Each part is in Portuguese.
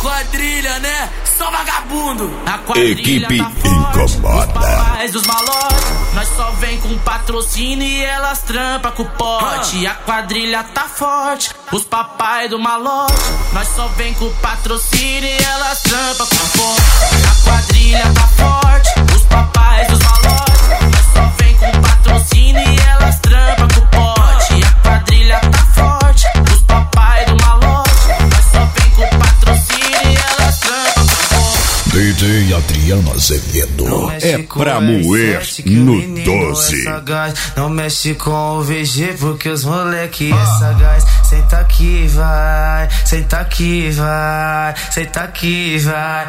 quadrilha, né? Só vagabundo. A quadrilha Equipe tá forte, incomoda. os papais dos malotes. Nós só vem com patrocínio e elas trampa com o pote. A quadrilha tá forte, os papais do malote. Nós só vem com patrocínio e elas trampa com o pote. A quadrilha tá forte, os papais dos malotes. Nós só vem com patrocínio e elas trampa com o pote. A quadrilha tá forte, os papais do malote. Nós só vem com patrocínio e elas trampa com o pote. DJ Adriano Azevedo é pra moer no 12. Não mexe com o VG porque os moleque é sagaz. Senta aqui, vai, senta aqui, vai, senta aqui, vai.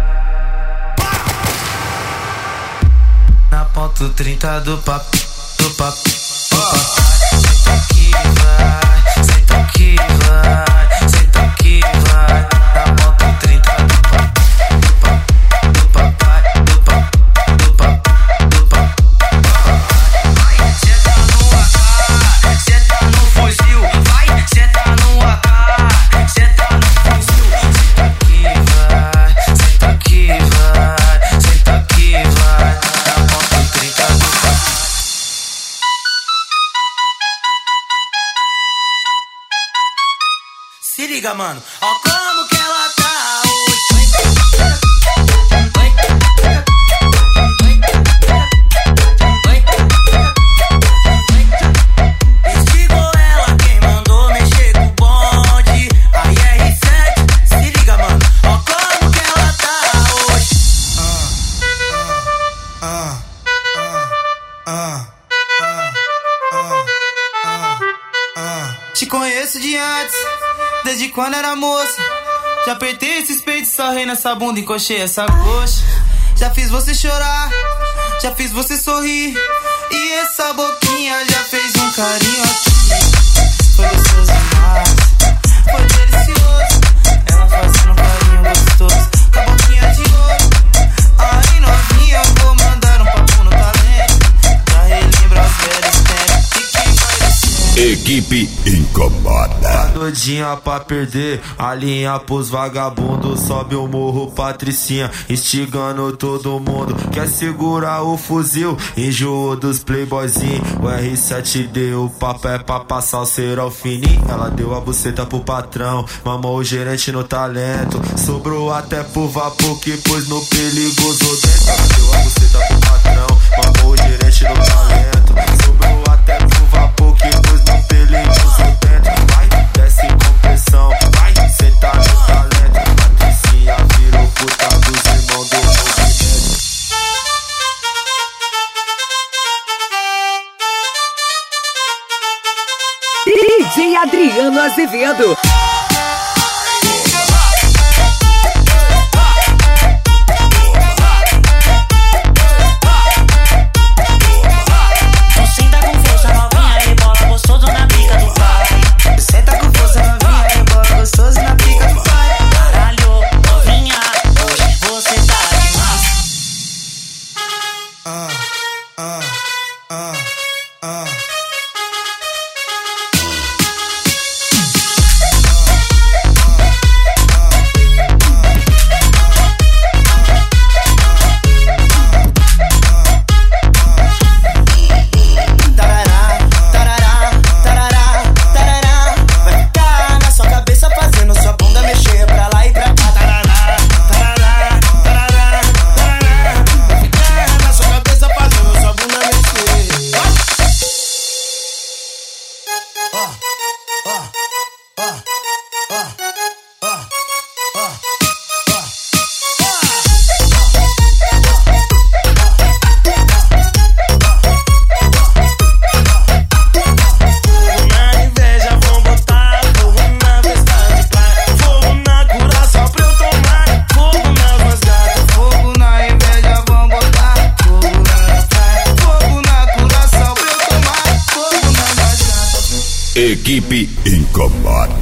Na ponto 30 do papo, do papo, do papo. Senta aqui, vai, senta aqui, vai, senta aqui, vai. Na ponto 30 do papo, do papo, do papai, do papo, do papo, do papo. Senta no AK, senta no fuzil, vai, senta no AK, senta no fuzil. Senta aqui, vai, senta aqui, vai, senta aqui, vai. Na ponto 30 do papo. Se liga, mano, ó como que ela tá hoje. Instigou ela quem mandou mexer com o bonde. Aí R7, se liga, mano, ó como que ela tá hoje. Te conheço de antes, desde quando era moça. Já apertei esses peitos, sarrei nessa bunda, encoxei essa coxa. Já fiz você chorar, já fiz você sorrir. E essa boquinha já fez um carinho aqui. Foi gostoso demais, foi delicioso. Ela fazendo um carinho gostoso com a boquinha de ouro. Aí novinha, eu vou mandar um papo no talento pra relembrar os velhos tempos. E quem vai descer? Equipe incomoda. Todinha pra perder, a linha pros vagabundos. Sobe o morro Patricinha, instigando todo mundo. Quer segurar o fuzil, enjoou dos playboyzinhos. O R7 deu, o papo é pra passar o cerol fininho. Ela deu a buceta pro patrão, mamou o gerente no talento. Sobrou até pro vapor que pôs no perigoso dentro. Ela deu a buceta pro patrão, mamou o gerente no talento. Sobrou até pro vapor que pôs no perigoso dentro. Vai, desce com pressão, vai, senta no talento. Patricinha virou puta dos irmãos do movimento. DJ Adriano Azevedo. Senta com força, novinha, rebola gostoso na pica do pai. Senta com força, novinha, rebola gostoso na pica do pai. Caralho, novinha, hoje você tá demais. Tarará, tarará, tarará, tarará. Vai ficar na sua cabeça fazendo sua bunda mexer pra lá e pra cá. Tarará, tarará, tarará, tarará. Vai ficar na sua cabeça fazendo sua bunda mexer. Fogo na inveja, vão botar fogo na festa de praia. Fogo na cura só pra eu tomar. Fogo nas minhas gatas. Fogo na inveja, vão botar fogo na praia. Fogo na cura só pra eu tomar. Fogo nas minhas gatas. Equipe incomoda.